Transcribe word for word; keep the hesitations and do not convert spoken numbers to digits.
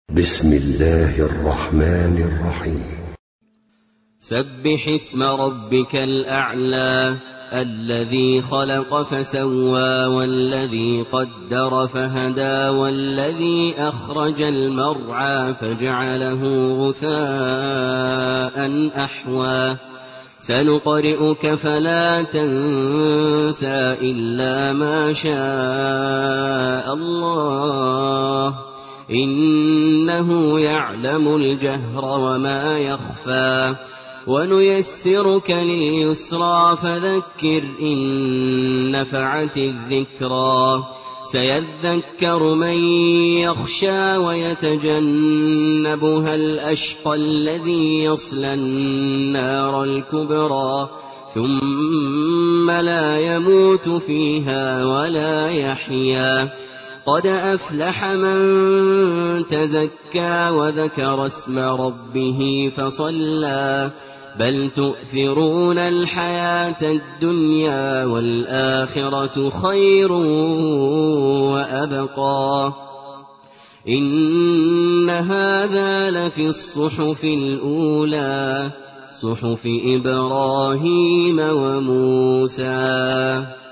بسم الله الرحمن الرحيم. سبح اسم ربك الأعلى الذي خلق فسوى والذي قدر فهدى والذي أخرج المرعى فجعله غثاء أحوى سنقرئك فلا تنسى إلا ما شاء الله إنه يعلم الجهر وما يخفى ونيسرك لليسرى فذكر إن نفعت الذكرى سيذكر من يخشى ويتجنبها الأشقى الذي يصلى النار الكبرى ثم لا يموت فيها ولا يحيا قد أفلح من تزكى وذكر اسم ربه فصلى بل تؤثرون الحياة الدنيا والآخرة خير وأبقى إن هذا لفي الصحف الأولى صحف إبراهيم وموسى.